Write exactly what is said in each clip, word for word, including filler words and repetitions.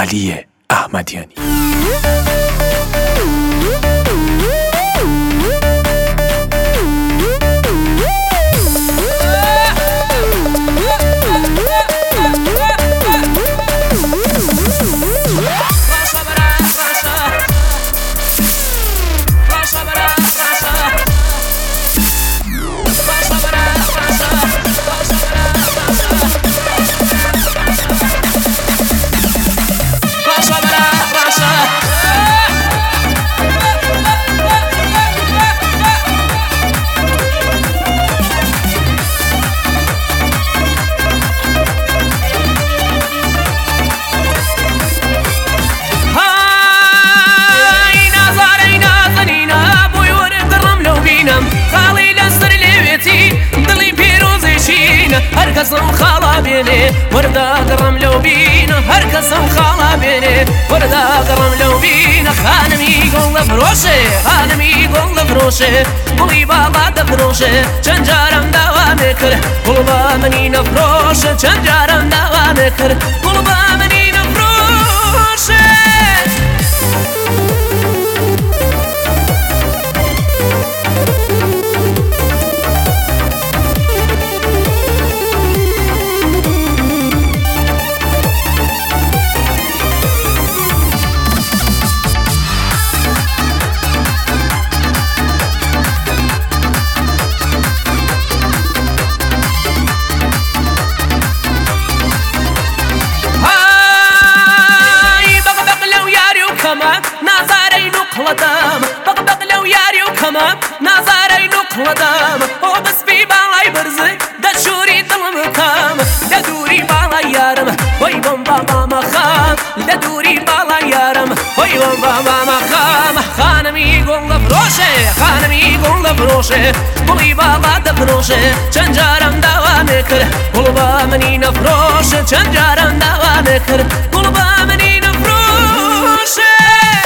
علی احمدیانی. هر کسم خالا بینه وردا درم لو بینه هر کسم خالا بینه وردا درم لو بینه خانمی گل فروشه خانمی گل فروشه بوی بالا دفروشه چند جارم دوام کرد قلبا منی نفروشه چند جارم دوام کرد قلبا منی نفروشه نازاري نقلدام بقبق لو ياري وكمان نازاري نقلدام هو بس في بالاي برزي دشوري دلم كام ددوري بالاي يارم وي بم بابا مخام ددوري بالاي يارم وي بم بابا مخام خانمي قول فروشه خانمي قول فروشه بوي بابا دفروشه چنجارم دوام كر قلبا مني نفروشه چنجارم دوام كر قلبا مني نفروشه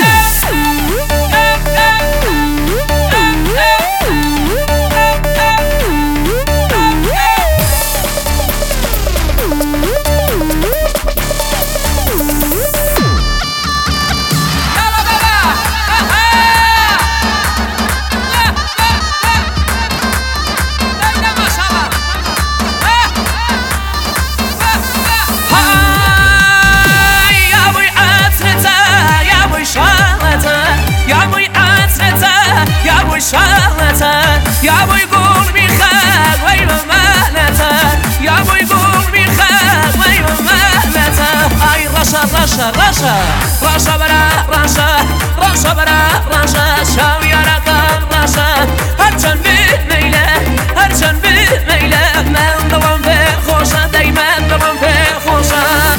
يا ابوي قول بخاك وي ممالته يا ابوي قول بخاك وي ممالته اي رشا رشا رشا رشا برا رشا رشا برا رشا شاو يا رقم رشا هرچن بالميله هرچن بالميله من دوام في خوشه دايما دوام في خوشه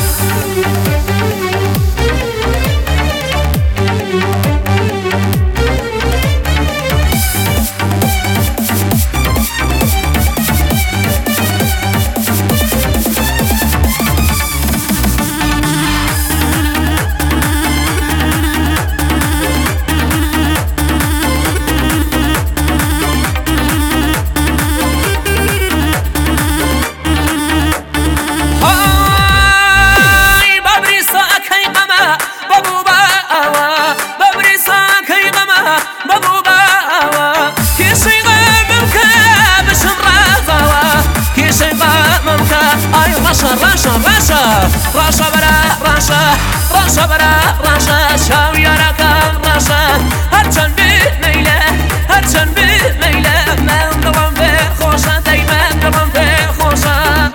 رشا رشا رشا رشا برا رشا رشا برا رشا شاو يا رقم رشا هرچن بالميله هرچن بالميله من دوام في خوشه دايما دوام في خوشه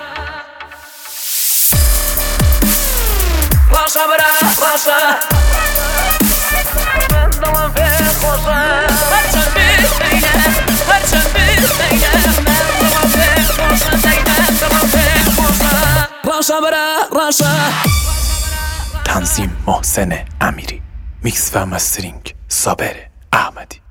رشا برا رشا من دوام في خوشه هرچن بالميله هرچن بالميله من دوام في خوشه دايما دوام في راشا برا راشا. تنظیم محسن امیری، میکس و مسترینگ صابر احمدی.